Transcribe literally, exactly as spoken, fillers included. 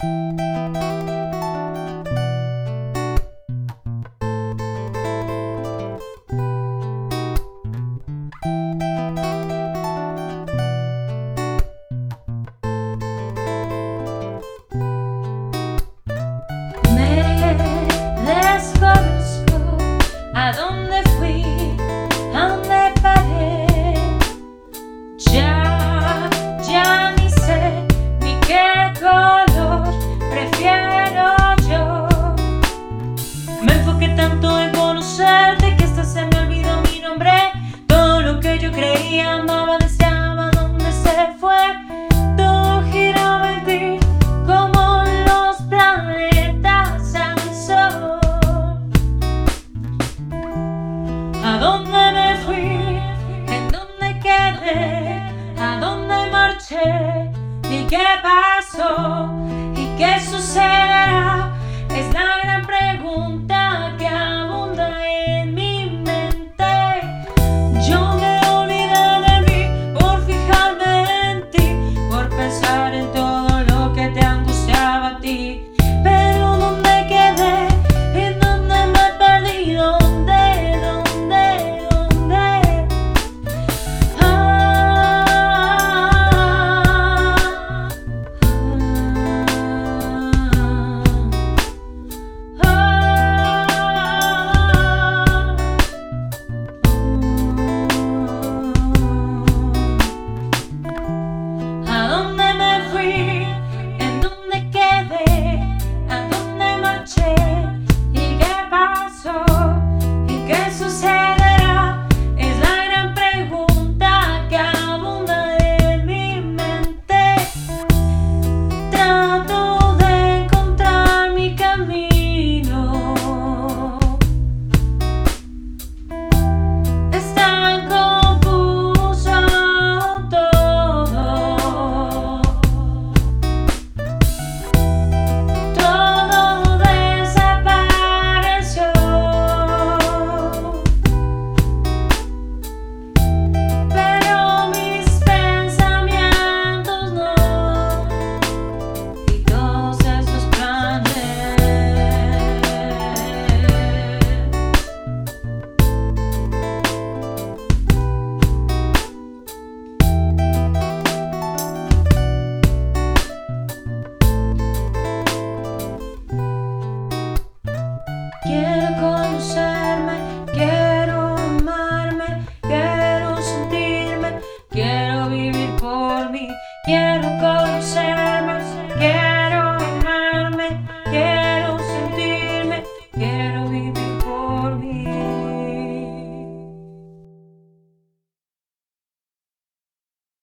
¿A dónde fui? ¿A dónde paré? Ya, ya ni sé ni qué color prefiero yo. Me enfoqué tanto en conocerte que hasta se me olvidó mi nombre. Todo lo que yo creía, amaba, deseaba, ¿dónde se fue? Todo giraba en ti como los planetas al sol. ¿A dónde me fui? ¿En dónde quedé? ¿A dónde marché? ¿Y qué pasó? ¿Y qué sucederá? Es la